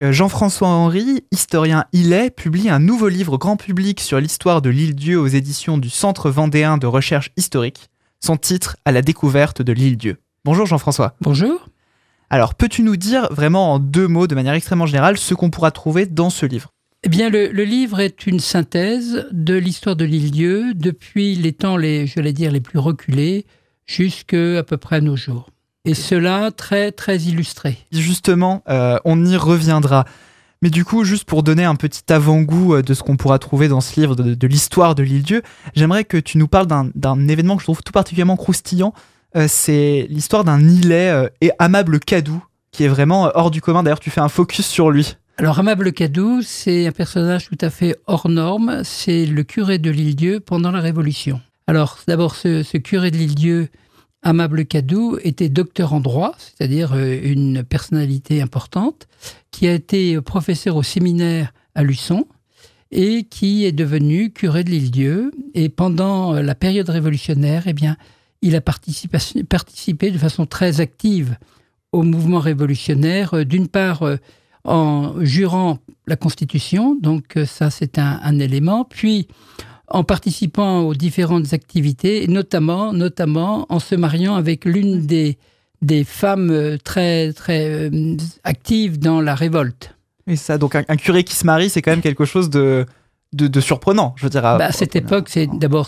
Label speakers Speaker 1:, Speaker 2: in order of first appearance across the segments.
Speaker 1: Jean-François Henry, historien Illet, publie un nouveau livre grand public sur l'histoire de l'Île-Dieu aux éditions du Centre vendéen de recherche historique. Son titre, À la découverte de l'Île-Dieu. Bonjour Jean-François.
Speaker 2: Bonjour.
Speaker 1: Alors, peux-tu nous dire vraiment en 2 mots, de manière extrêmement générale, ce qu'on pourra trouver dans ce livre ?
Speaker 2: Eh bien, le livre est une synthèse de l'histoire de l'Île-Dieu depuis les temps, les plus reculés, jusqu'à peu près nos jours. Et cela très, très illustré.
Speaker 1: Justement, on y reviendra. Mais du coup, juste pour donner un petit avant-goût de ce qu'on pourra trouver dans ce livre de l'histoire de l'Île-Dieu, j'aimerais que tu nous parles d'un événement que je trouve tout particulièrement croustillant. C'est l'histoire d'un Illet et Amable Cadou, qui est vraiment hors du commun. D'ailleurs, tu fais un focus sur lui.
Speaker 2: Alors, Amable Cadou, c'est un personnage tout à fait hors norme. C'est le curé de l'Île-Dieu pendant la Révolution. Alors, d'abord, ce curé de l'Île-Dieu, Amable Cadou, était docteur en droit, c'est-à-dire une personnalité importante, qui a été professeur au séminaire à Luçon et qui est devenu curé de l'Île-Dieu. Et pendant la période révolutionnaire, eh bien, il a participé de façon très active au mouvement révolutionnaire, d'une part en jurant la Constitution, donc ça c'est un élément, puis en participant aux différentes activités, notamment en se mariant avec l'une des femmes très, très actives dans la révolte.
Speaker 1: Et ça, donc un curé qui se marie, c'est quand même quelque chose de surprenant, je veux dire.
Speaker 2: À cette époque, ce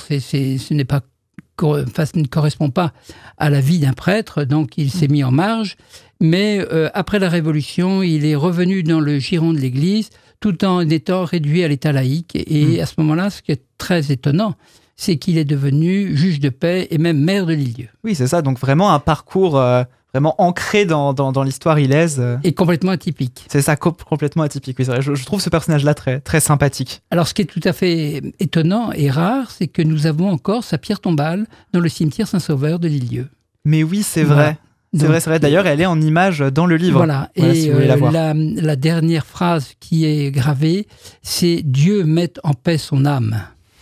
Speaker 2: ne correspond pas à la vie d'un prêtre, donc il s'est mis en marge. Mais après la Révolution, il est revenu dans le giron de l'Église, tout en étant réduit à l'état laïque. Et à ce moment-là, ce qui est très étonnant, c'est qu'il est devenu juge de paix et même maire de l'Île-Dieu.
Speaker 1: Oui, c'est ça. Donc vraiment un parcours vraiment ancré dans l'histoire ilaise.
Speaker 2: Et complètement atypique.
Speaker 1: C'est ça, complètement atypique. Oui, c'est vrai. Je trouve ce personnage-là très, très sympathique.
Speaker 2: Alors, ce qui est tout à fait étonnant et rare, c'est que nous avons encore sa pierre tombale dans le cimetière Saint-Sauveur de l'Île-Dieu.
Speaker 1: Mais oui, c'est vrai. C'est vrai. D'ailleurs, elle est en image dans le livre.
Speaker 2: Voilà.
Speaker 1: Et si vous voulez la voir.
Speaker 2: La dernière phrase qui est gravée, c'est « Dieu mette en paix son âme ».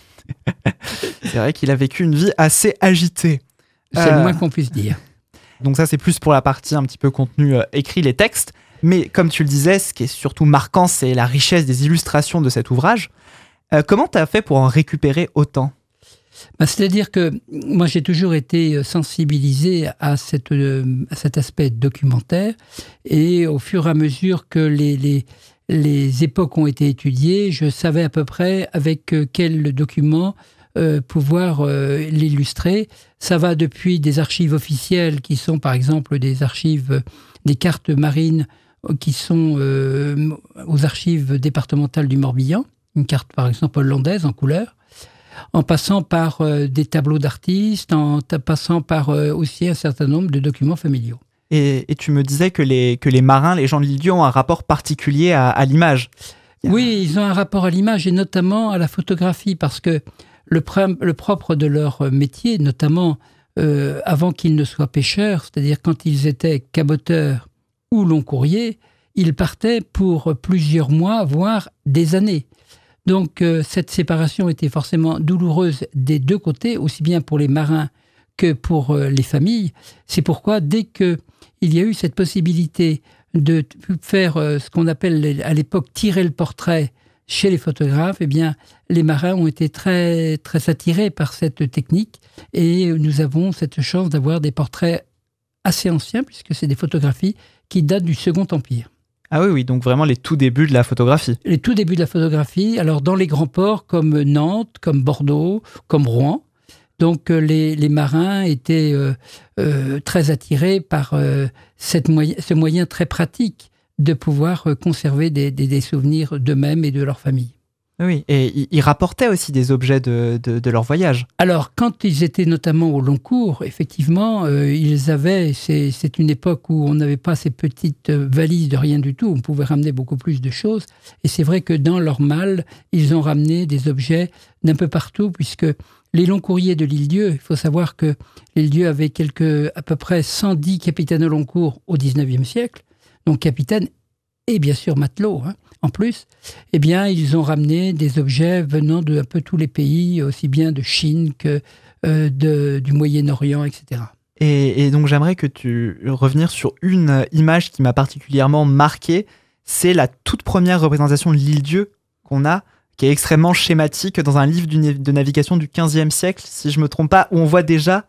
Speaker 1: C'est vrai qu'il a vécu une vie assez agitée.
Speaker 2: C'est le moins qu'on puisse dire.
Speaker 1: Donc ça, c'est plus pour la partie un petit peu contenu écrit, les textes. Mais comme tu le disais, ce qui est surtout marquant, c'est la richesse des illustrations de cet ouvrage. Comment tu as fait pour en récupérer autant ?
Speaker 2: C'est-à-dire que moi, j'ai toujours été sensibilisé à cet aspect documentaire. Et au fur et à mesure que les époques ont été étudiées, je savais à peu près avec quel document pouvoir l'illustrer. Ça va depuis des archives officielles qui sont par exemple des archives des cartes marines qui sont aux archives départementales du Morbihan, une carte par exemple hollandaise en couleur, en passant par des tableaux d'artistes, en passant par aussi un certain nombre de documents familiaux.
Speaker 1: Et tu me disais que les marins, les gens de l'Île-Dieu ont un rapport particulier à l'image.
Speaker 2: Oui, ils ont un rapport à l'image et notamment à la photographie parce que le propre de leur métier, notamment avant qu'ils ne soient pêcheurs, c'est-à-dire quand ils étaient caboteurs ou long courrier, ils partaient pour plusieurs mois, voire des années. Donc cette séparation était forcément douloureuse des deux côtés, aussi bien pour les marins que pour les familles. C'est pourquoi dès qu'il y a eu cette possibilité de faire ce qu'on appelle à l'époque tirer le portrait chez les photographes, eh bien, les marins ont été très, très attirés par cette technique et nous avons cette chance d'avoir des portraits assez anciens puisque c'est des photographies qui datent du Second Empire.
Speaker 1: Ah oui, donc vraiment les tout débuts de la photographie.
Speaker 2: Les tout débuts de la photographie, alors dans les grands ports comme Nantes, comme Bordeaux, comme Rouen. Donc les marins étaient très attirés par ce moyen très pratique de pouvoir conserver des souvenirs d'eux-mêmes et de leur famille.
Speaker 1: Oui, et ils rapportaient aussi des objets de leur voyage.
Speaker 2: Alors, quand ils étaient notamment au long cours, effectivement, ils avaient... C'est une époque où on n'avait pas ces petites valises de rien du tout. On pouvait ramener beaucoup plus de choses. Et c'est vrai que dans leur malle, ils ont ramené des objets d'un peu partout, puisque les longs courriers de l'Île-Dieu, il faut savoir que l'Île-Dieu avait à peu près 110 capitaines au long cours au XIXe siècle. Donc, capitaine et bien sûr matelots, en plus, eh bien, ils ont ramené des objets venant de un peu tous les pays, aussi bien de Chine que du Moyen-Orient, etc.
Speaker 1: Et donc, j'aimerais que tu revenir sur une image qui m'a particulièrement marqué. c'est la toute première représentation de l'île-dieu qu'on a, qui est extrêmement schématique dans un livre de navigation du XVe siècle, si je ne me trompe pas, où on voit déjà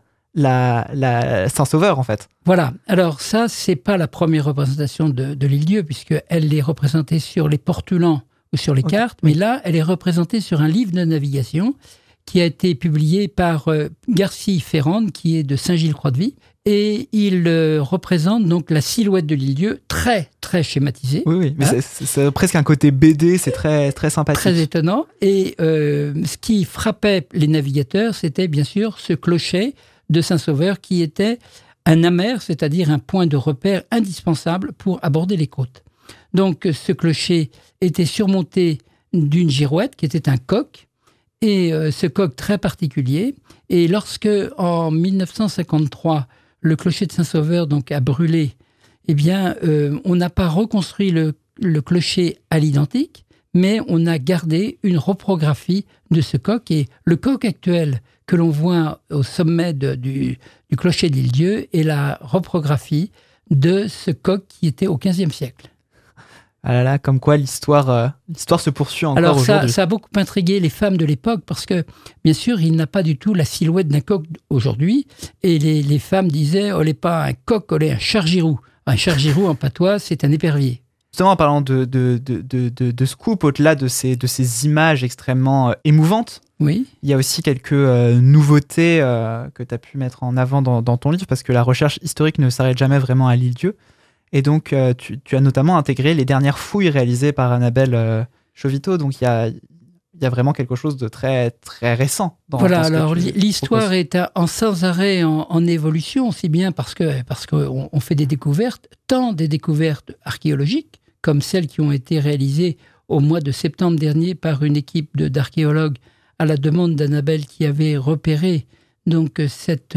Speaker 1: la Saint-Sauveur, en fait.
Speaker 2: Voilà. Alors ça, c'est pas la première représentation de l'île-dieu, puisqu'elle est représentée sur les portulans ou sur les cartes, mais là, elle est représentée sur un livre de navigation qui a été publié par Garcy-Ferrand, qui est de Saint-Gilles-Croix-de-Vie, et il représente donc la silhouette de l'île-dieu, très, très schématisée.
Speaker 1: Oui, mais c'est presque un côté BD, c'est très, très sympathique.
Speaker 2: Très étonnant. Et ce qui frappait les navigateurs, c'était bien sûr ce clocher de Saint-Sauveur qui était un amer, c'est-à-dire un point de repère indispensable pour aborder les côtes. Donc ce clocher était surmonté d'une girouette qui était un coq, et ce coq très particulier. Et lorsque, en 1953, le clocher de Saint-Sauveur donc, a brûlé, eh bien, on n'a pas reconstruit le clocher à l'identique, mais on a gardé une reprographie de ce coq. Et le coq actuel que l'on voit au sommet du clocher de l'île-dieu est la reprographie de ce coq qui était au XVe siècle.
Speaker 1: Ah là là, comme quoi l'histoire se poursuit encore
Speaker 2: Alors
Speaker 1: aujourd'hui.
Speaker 2: Ça a beaucoup intrigué les femmes de l'époque parce que, bien sûr, il n'a pas du tout la silhouette d'un coq aujourd'hui. Et les femmes disaient, oh, n'est pas un coq, oh, est un chargirou. Un chargirou, en patois, c'est un épervier.
Speaker 1: Justement, en parlant de scoop, au-delà de ces images extrêmement émouvantes,
Speaker 2: oui.
Speaker 1: Il y a aussi quelques nouveautés que tu as pu mettre en avant dans ton livre, parce que la recherche historique ne s'arrête jamais vraiment à l'île-dieu. Et donc, tu as notamment intégré les dernières fouilles réalisées par Annabelle Chauvitot. Donc, il y a vraiment quelque chose de très, très récent.
Speaker 2: Voilà, alors l'histoire est sans arrêt en évolution, aussi bien parce qu'on fait des découvertes, tant des découvertes archéologiques, comme celles qui ont été réalisées au mois de septembre dernier par une équipe d'archéologues à la demande d'Annabelle qui avait repéré donc cette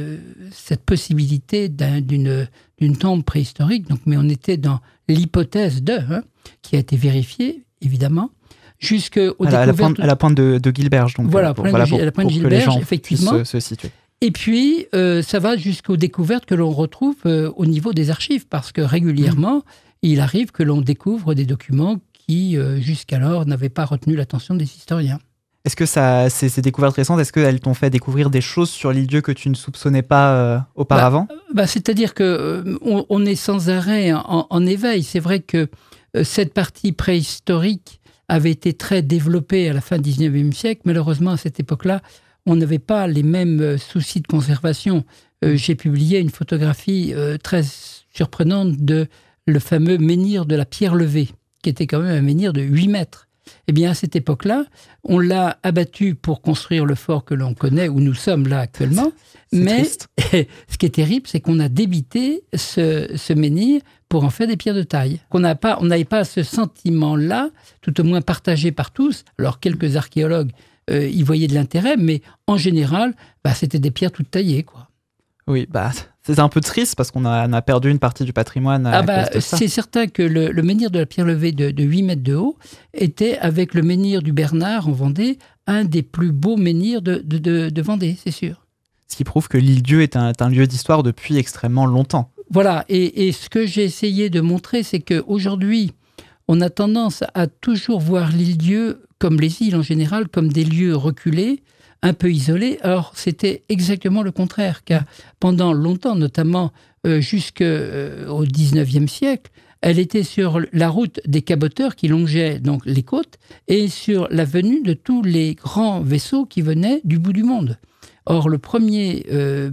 Speaker 2: possibilité d'une tombe préhistorique. Donc, mais on était dans l'hypothèse qui a été vérifiée, évidemment, jusqu'aux découvertes...
Speaker 1: À la pointe de Guilberge. Donc,
Speaker 2: voilà, à la pointe de Guilberge, effectivement.
Speaker 1: Se situer.
Speaker 2: Et puis, ça va jusqu'aux découvertes que l'on retrouve au niveau des archives, parce que régulièrement, il arrive que l'on découvre des documents qui, jusqu'alors, n'avaient pas retenu l'attention des historiens.
Speaker 1: Est-ce que ces découvertes récentes, est-ce qu'elles t'ont fait découvrir des choses sur l'île-dieu que tu ne soupçonnais pas auparavant ?
Speaker 2: C'est-à-dire qu'on est sans arrêt en éveil. C'est vrai que cette partie préhistorique avait été très développée à la fin du XIXe siècle. Malheureusement, à cette époque-là, on n'avait pas les mêmes soucis de conservation. J'ai publié une photographie très surprenante de le fameux menhir de la Pierre Levée, qui était quand même un menhir de 8 mètres. Eh bien, à cette époque-là, on l'a abattu pour construire le fort que l'on connaît, où nous sommes là actuellement. Mais ce qui est terrible, c'est qu'on a débité ce menhir pour en faire des pierres de taille. On n'avait pas ce sentiment-là, tout au moins partagé par tous. Alors, quelques archéologues y voyaient de l'intérêt, mais en général, c'était des pierres toutes taillées, quoi.
Speaker 1: Oui, c'est un peu triste parce qu'on a perdu une partie du patrimoine à cause de ça.
Speaker 2: C'est certain que le menhir de la Pierre Levée de 8 mètres de haut était, avec le menhir du Bernard en Vendée, un des plus beaux menhirs de Vendée, c'est sûr.
Speaker 1: Ce qui prouve que l'île-dieu est un lieu d'histoire depuis extrêmement longtemps.
Speaker 2: Voilà, et ce que j'ai essayé de montrer, c'est qu'aujourd'hui, on a tendance à toujours voir l'île-dieu, comme les îles en général, comme des lieux reculés, un peu isolé. Or, c'était exactement le contraire, car pendant longtemps, notamment jusqu'au XIXe siècle, elle était sur la route des caboteurs qui longeaient donc les côtes et sur la venue de tous les grands vaisseaux qui venaient du bout du monde. Or, le premier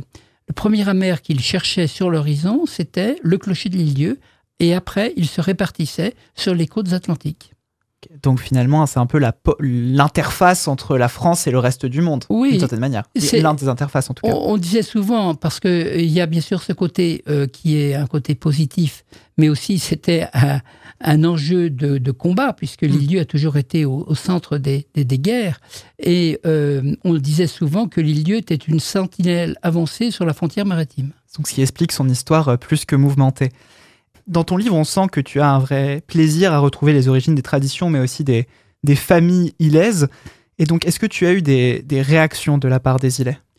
Speaker 2: amer qu'ils cherchaient sur l'horizon, c'était le clocher de l'île-dieu, et après, ils se répartissaient sur les côtes atlantiques.
Speaker 1: Donc finalement, c'est un peu l'interface entre la France et le reste du monde, d'une certaine manière. C'est l'un des interfaces en tout cas.
Speaker 2: On disait souvent, parce qu'il y a bien sûr ce côté qui est un côté positif, mais aussi c'était un enjeu de combat, puisque l'île-dieu a toujours été au centre des guerres. Et on disait souvent que l'île-dieu était une sentinelle avancée sur la frontière maritime.
Speaker 1: Donc ce qui explique son histoire plus que mouvementée. Dans ton livre, on sent que tu as un vrai plaisir à retrouver les origines des traditions, mais aussi des familles ilaises. Et donc, est-ce que tu as eu des réactions de la part des Ilais ?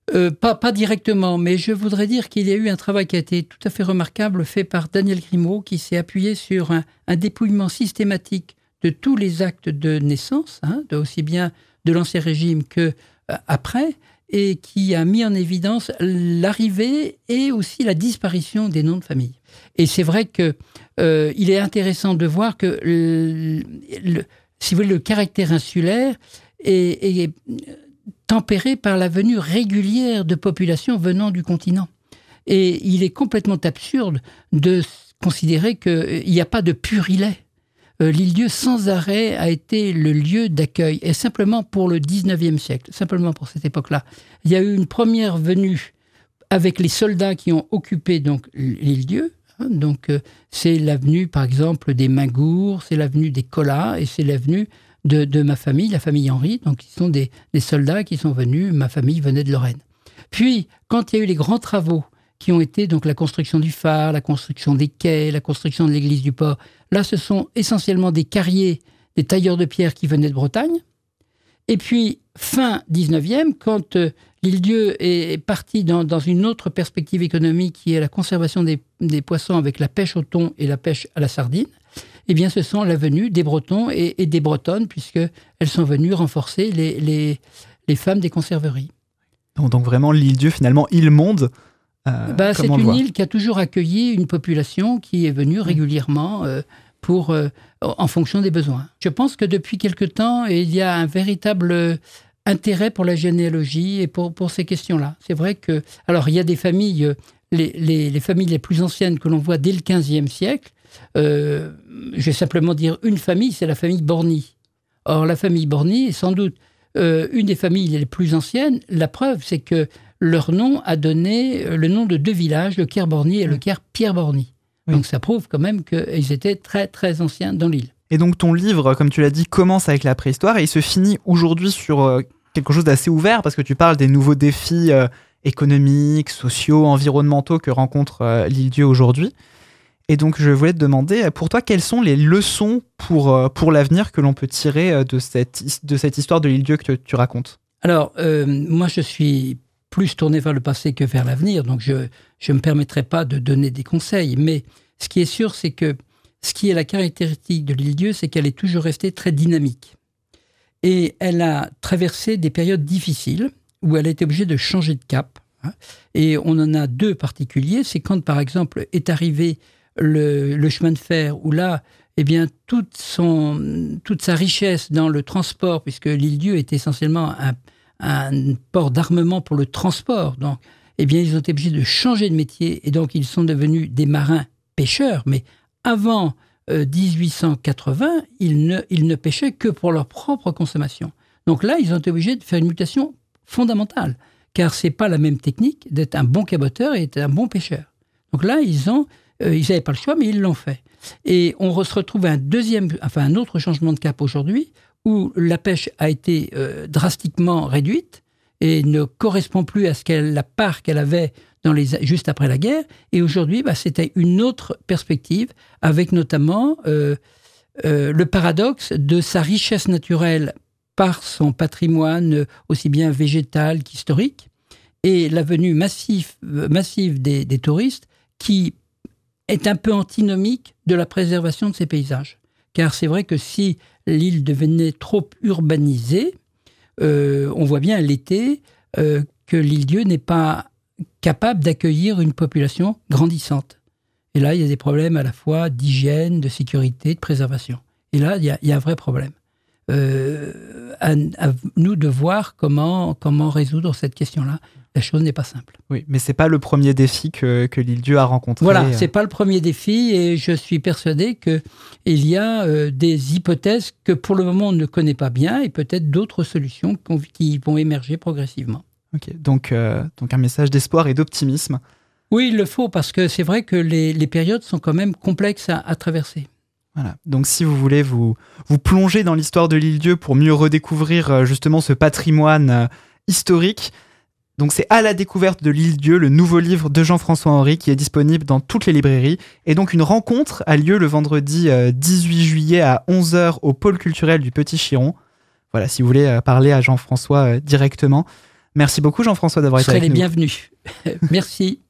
Speaker 2: Pas directement, mais je voudrais dire qu'il y a eu un travail qui a été tout à fait remarquable fait par Daniel Grimaud, qui s'est appuyé sur un dépouillement systématique de tous les actes de naissance, aussi bien de l'Ancien Régime que après, et qui a mis en évidence l'arrivée et aussi la disparition des noms de famille. Et c'est vrai que il est intéressant de voir que si vous voulez, le caractère insulaire est tempéré par la venue régulière de populations venant du continent. Et il est complètement absurde de considérer qu'il n'y a pas de pur îlet. L'île-Dieu, sans arrêt, a été le lieu d'accueil, et simplement pour le 19e siècle, simplement pour cette époque-là. Il y a eu une première venue avec les soldats qui ont occupé donc l'île-Dieu. Donc, c'est l'avenue, par exemple, des Mingours, c'est l'avenue des Collas, et c'est l'avenue de ma famille, la famille Henry. Donc, ils sont des soldats qui sont venus. Ma famille venait de Lorraine. Puis, quand il y a eu les grands travaux qui ont été donc la construction du phare, la construction des quais, la construction de l'église du port, là, ce sont essentiellement des carriers, des tailleurs de pierre qui venaient de Bretagne. Et puis, fin 19e, quand l'île-Dieu est parti dans une autre perspective économique qui est la conservation des poissons avec la pêche au thon et la pêche à la sardine, eh bien, ce sont la venue des Bretons et des Bretonnes, puisqu'elles sont venues renforcer les femmes des conserveries.
Speaker 1: Donc vraiment, l'île-Dieu, finalement, île-monde.
Speaker 2: C'est une île qui a toujours accueilli une population qui est venue régulièrement en fonction des besoins. Je pense que depuis quelque temps, il y a un véritable intérêt pour la généalogie et pour ces questions-là. C'est vrai que... Alors, il y a des familles, les familles les plus anciennes que l'on voit dès le XVe siècle. Je vais simplement dire une famille, c'est la famille Borny. Or, la famille Borny est sans doute une des familles les plus anciennes. La preuve, c'est que leur nom a donné le nom de deux villages, le Caire-Borny et le Caire-Pierre-Borny. Oui. Donc ça prouve quand même qu'ils étaient très très anciens dans l'île.
Speaker 1: Et donc ton livre, comme tu l'as dit, commence avec la préhistoire et il se finit aujourd'hui sur quelque chose d'assez ouvert parce que tu parles des nouveaux défis économiques, sociaux, environnementaux que rencontre l'île-Dieu aujourd'hui. Et donc je voulais te demander, pour toi, quelles sont les leçons pour l'avenir que l'on peut tirer de cette histoire de l'île-Dieu que tu racontes ?
Speaker 2: Alors, moi je suis plus tourné vers le passé que vers l'avenir, donc je ne me permettrai pas de donner des conseils, mais ce qui est sûr, c'est que ce qui est la caractéristique de l'île-Dieu, c'est qu'elle est toujours restée très dynamique. Et elle a traversé des périodes difficiles, où elle a été obligée de changer de cap. Et on en a deux particuliers, c'est quand, par exemple, est arrivé le chemin de fer, où là, eh bien, toute sa richesse dans le transport, puisque l'île-Dieu est essentiellement un port d'armement pour le transport. Donc, eh bien, ils ont été obligés de changer de métier et donc ils sont devenus des marins pêcheurs. Mais avant 1880, ils ne pêchaient que pour leur propre consommation. Donc là, ils ont été obligés de faire une mutation fondamentale, car c'est pas la même technique d'être un bon caboteur et d'être un bon pêcheur. Donc là, ils n'avaient pas le choix, mais ils l'ont fait. Et on se retrouve à un autre changement de cap aujourd'hui, où la pêche a été drastiquement réduite et ne correspond plus à la part qu'elle avait juste après la guerre. Et aujourd'hui, c'était une autre perspective, avec notamment le paradoxe de sa richesse naturelle par son patrimoine aussi bien végétal qu'historique, et la venue massive des touristes qui est un peu antinomique de la préservation de ces paysages. Car c'est vrai que si l'île devenait trop urbanisée, on voit bien l'été que l'île-Dieu n'est pas capable d'accueillir une population grandissante. Et là, il y a des problèmes à la fois d'hygiène, de sécurité, de préservation. Et là, il y a un vrai problème. À nous de voir comment résoudre cette question-là. La chose n'est pas simple.
Speaker 1: Oui, mais c'est pas le premier défi que l'île-Dieu a rencontré.
Speaker 2: Voilà, c'est pas le premier défi et je suis persuadé qu'il y a des hypothèses que pour le moment on ne connaît pas bien et peut-être d'autres solutions qui vont émerger progressivement.
Speaker 1: Ok, donc un message d'espoir et d'optimisme.
Speaker 2: Oui, il le faut parce que c'est vrai que les périodes sont quand même complexes à traverser.
Speaker 1: Voilà. Donc si vous voulez vous plonger dans l'histoire de l'île-Dieu pour mieux redécouvrir justement ce patrimoine historique, donc c'est À la découverte de l'île-Dieu, le nouveau livre de Jean-François Henry qui est disponible dans toutes les librairies. Et donc une rencontre a lieu le vendredi 18 juillet à 11h au pôle culturel du Petit Chiron. Voilà, si vous voulez parler à Jean-François directement. Merci beaucoup Jean-François d'avoir
Speaker 2: Vous
Speaker 1: été
Speaker 2: serez
Speaker 1: avec
Speaker 2: les
Speaker 1: nous.
Speaker 2: bienvenus. Merci.